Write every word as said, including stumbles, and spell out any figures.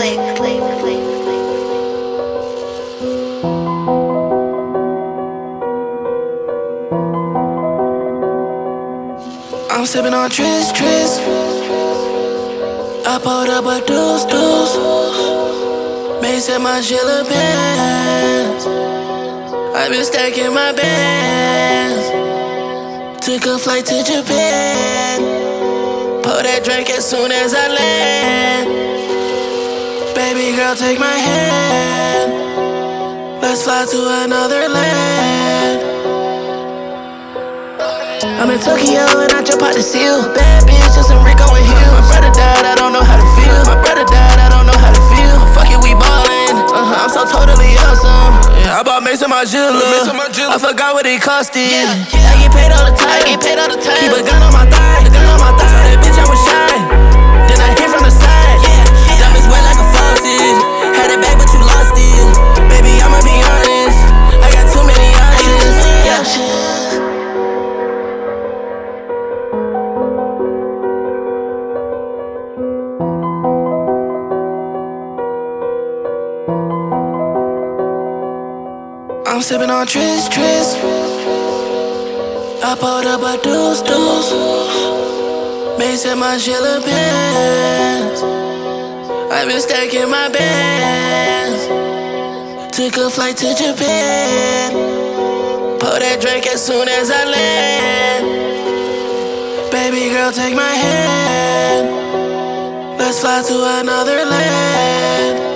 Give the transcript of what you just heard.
I'm sipping on Tris, Tris. I pulled up a deuce, deuce. Mace in my Sheila pants. I've been stacking my bands. Took a flight to Japan. Pour that drink as soon as I land. Baby girl, take my hand. Let's fly to another land. I'm in Tokyo and I jump out the seal. Bad bitch, just some Rico and Hill. My brother died, I don't know how to feel. My brother died, I don't know how to feel. Fuck it, we ballin'. Uh-huh, I'm so totally awesome. Yeah, I bought Mace in my Jilla. I forgot what it costed. Yeah, yeah. I get paid all the time. I get paid all the time. Keep a gun on my thigh. A gun on my thigh. Tell that bitch I was shy. Then I hit from the side. Yeah, yeah. Diamonds wet like a faucet. Had it back, but you lost it. Baby, I'ma be honest. I got too many options. Yeah. I'm sipping on Tris, Tris. I pulled up a deuce, deuce. Mace in my Sheila pants. I've been stacking my bands. Took a flight to Japan. Pour that drink as soon as I land. Baby girl, take my hand. Let's fly to another land.